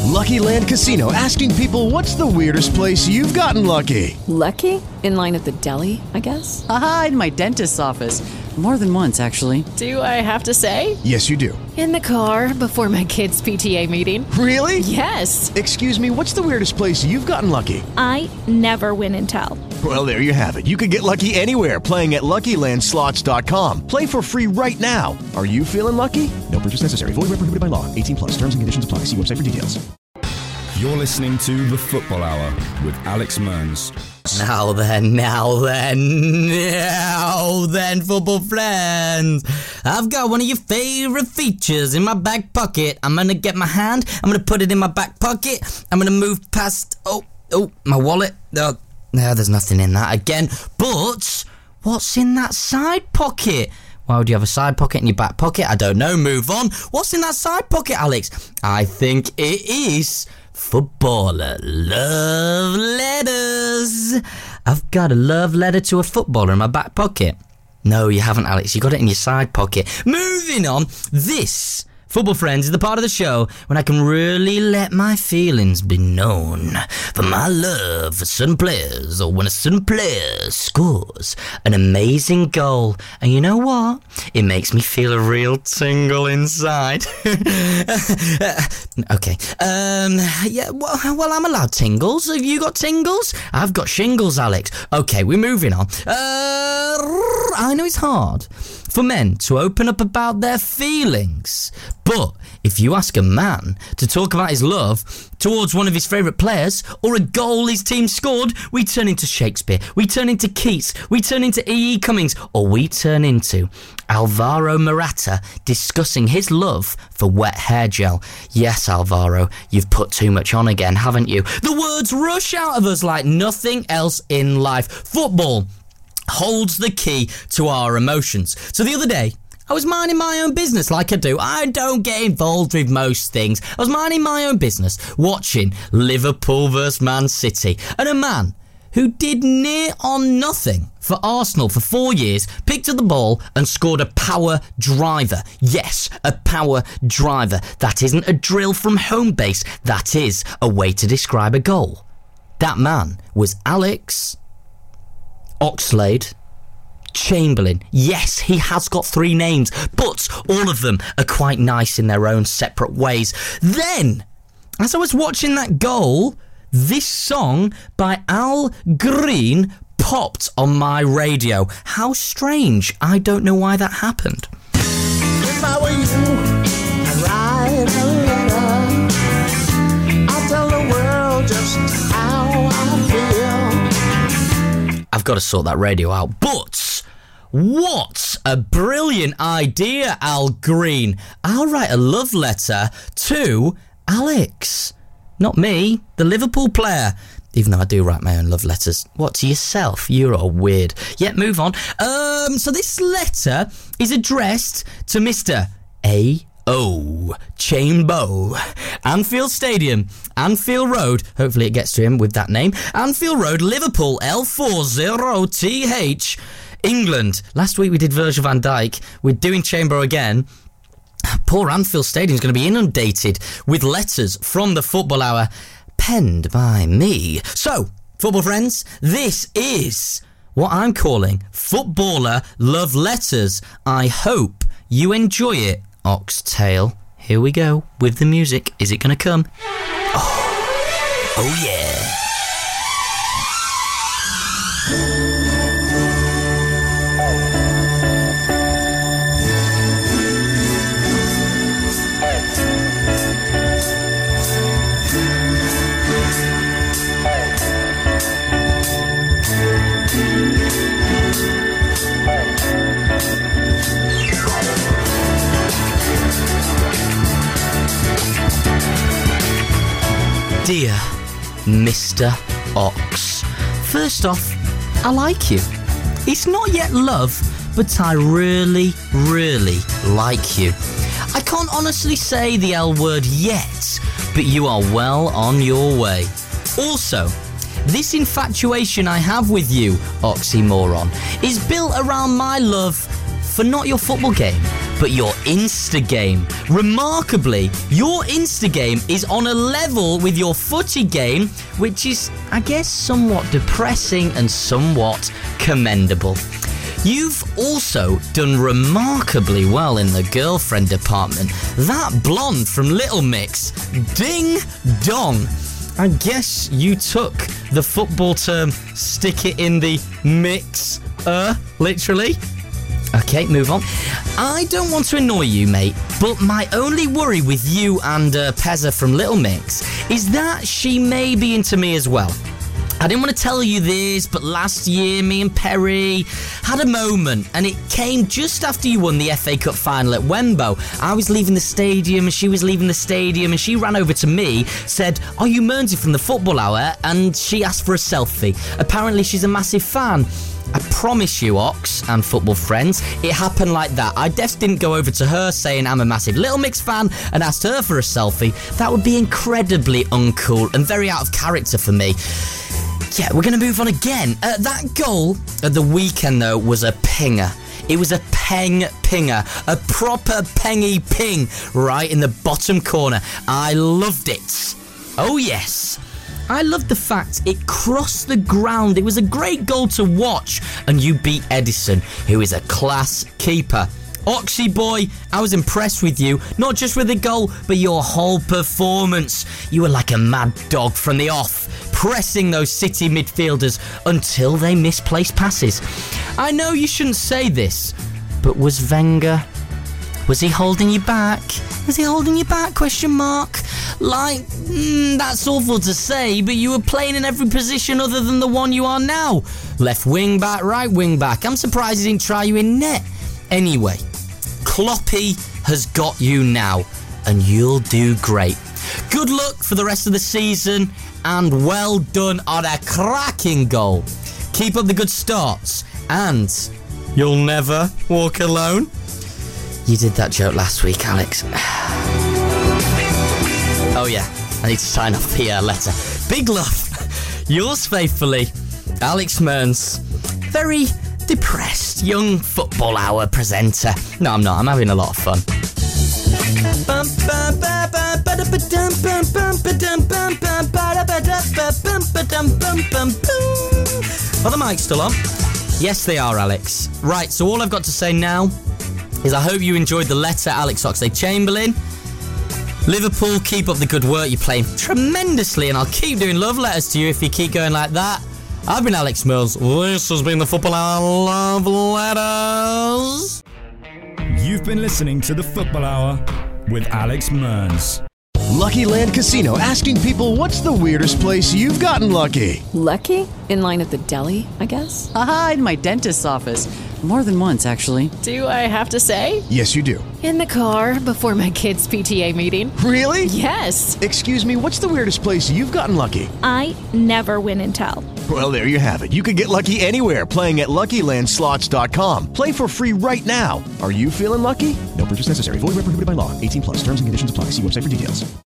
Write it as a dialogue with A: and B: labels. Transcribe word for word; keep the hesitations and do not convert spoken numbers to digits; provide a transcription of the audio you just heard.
A: Lucky Land Casino, asking people, what's the weirdest place you've gotten lucky?
B: Lucky? In line at the deli, I guess?
C: Aha, in my dentist's office. More than once, actually.
B: Do I have to say?
A: Yes, you do.
B: In the car before my kids' P T A meeting.
A: Really?
B: Yes.
A: Excuse me, what's the weirdest place you've gotten lucky?
D: I never win and tell.
A: Well, there you have it. You can get lucky anywhere, playing at Lucky Land Slots dot com. Play for free right now. Are you feeling lucky? No purchase necessary. Void where prohibited by law. eighteen plus. Terms and conditions apply. See website for details.
E: You're listening to The Football Hour with Alex Mearns.
F: Now then, now then, now then, football friends. I've got one of your favourite features in my back pocket. I'm going to get my hand, I'm going to put it in my back pocket. I'm going to move past, oh, oh, my wallet. Oh, no, there's nothing in that again. But what's in that side pocket? Why would you have a side pocket in your back pocket? I don't know. Move on. What's in that side pocket, Alex? I think it is footballer love letters. I've got a love letter to a footballer in my back pocket. No, you haven't, Alex. You got it in your side pocket. Moving on. This, football friends, is the part of the show when I can really let my feelings be known for my love for certain players, or when a certain player scores an amazing goal. And you know what? It makes me feel a real tingle inside. Okay. Um, yeah, well, well, I'm allowed tingles. Have you got tingles? I've got shingles, Alex. Okay, we're moving on. Uh, I know it's hard for men to open up about their feelings, but if you ask a man to talk about his love towards one of his favourite players or a goal his team scored, we turn into Shakespeare, we turn into Keats, we turn into E E. Cummings, or we turn into Alvaro Morata discussing his love for wet hair gel. Yes, Alvaro, you've put too much on again, haven't you? The words rush out of us like nothing else in life. Football holds the key to our emotions. So the other day, I was minding my own business like I do. I don't get involved with most things. I was minding my own business, watching Liverpool versus Man City, and a man who did near on nothing for Arsenal for four years picked up the ball and scored a power driver. Yes, a power driver. That isn't a drill from home base. That is a way to describe a goal. That man was Alex Oxlade Chamberlain. Yes, he has got three names, but all of them are quite nice in their own separate ways. Then, as I was watching that goal, this song by Al Green popped on my radio. How strange. I don't know why that happened.
G: If I were you, I'd write a letter. I'll tell the world just how I feel.
F: I've got to sort that radio out. But what a brilliant idea, Al Green. I'll write a love letter to Alex. Not me, the Liverpool player. Even though I do write my own love letters. What, to yourself? You're all weird. Yeah, move on. Um, so this letter is addressed to Mister A O Chambo. Anfield Stadium, Anfield Road. Hopefully it gets to him with that name. Anfield Road, Liverpool, L four zero T H, England. Last week we did Virgil van Dijk. We're doing Chambo again. Poor Anfield Stadium is going to be inundated with letters from the Football Hour, penned by me. So, football friends, this is what I'm calling Footballer Love Letters. I hope you enjoy it, Oxtail. Here we go with the music. Is it going to come? Oh, oh yeah. Dear Mister Ox, first off, I like you. It's not yet love, but I really, really like you. I can't honestly say the L word yet, but you are well on your way. Also, this infatuation I have with you, oxymoron, is built around my love for not your football game, but your Insta game. Remarkably, your Insta game is on a level with your footy game, which is, I guess, somewhat depressing and somewhat commendable. You've also done remarkably well in the girlfriend department. That blonde from Little Mix, ding dong. I guess you took the football term, stick it in the mix, uh, literally. Okay, move on. I don't want to annoy you, mate, but my only worry with you and uh, Pezza from Little Mix is that she may be into me as well. I didn't want to tell you this, but last year me and Perry had a moment, and it came just after you won the F A Cup final at Wembo. I was leaving the stadium and she was leaving the stadium, and she ran over to me, said, "Are you Mearnsey from the Football Hour?" And she asked for a selfie. Apparently she's a massive fan. I promise you, Ox and football friends, it happened like that. I just didn't go over to her saying I'm a massive Little Mix fan and asked her for a selfie. That would be incredibly uncool and very out of character for me. Yeah, we're going to move on again. Uh, that goal at the weekend, though, was a pinger. It was a peng pinger, a proper pengy ping right in the bottom corner. I loved it. Oh, yes. I loved the fact it crossed the ground. It was a great goal to watch. And you beat Edison, who is a class keeper. Oxy boy, I was impressed with you, not just with the goal, but your whole performance. You were like a mad dog from the off, pressing those City midfielders until they misplaced passes. I know you shouldn't say this, but was Wenger, was he holding you back? Was he holding you back, question mark? Like, mm, that's awful to say, but you were playing in every position other than the one you are now. Left wing back, right wing back. I'm surprised he didn't try you in net. Anyway, Kloppy has got you now, and you'll do great. Good luck for the rest of the season, and well done on a cracking goal. Keep up the good starts, and you'll never walk alone. You did that joke last week, Alex. Oh yeah, I need to sign off the uh, letter. Big love. Yours faithfully, Alex Mearns. Very depressed young Football Hour presenter. No, I'm not. I'm having a lot of fun. Are the mics still on? Yes, they are, Alex. Right, so all I've got to say now is I hope you enjoyed the letter, Alex Oxlade-Chamberlain. Liverpool, keep up the good work. You're playing tremendously, and I'll keep doing love letters to you if you keep going like that. I've been Alex Mearns. This has been the Football Hour Love Letters.
E: You've been listening to the Football Hour with Alex Mearns.
A: Lucky Land Casino, asking people, what's the weirdest place you've gotten lucky?
B: Lucky? In line at the deli, I guess?
C: Aha, in my dentist's office. More than once, actually.
B: Do I have to say?
A: Yes, you do.
B: In the car before my kids' P T A meeting.
A: Really?
B: Yes.
A: Excuse me, what's the weirdest place you've gotten lucky?
D: I never win and tell.
A: Well, there you have it. You can get lucky anywhere, playing at Lucky Land Slots dot com. Play for free right now. Are you feeling lucky? No purchase necessary. Void where prohibited by law. eighteen plus. Terms and conditions apply. See website for details.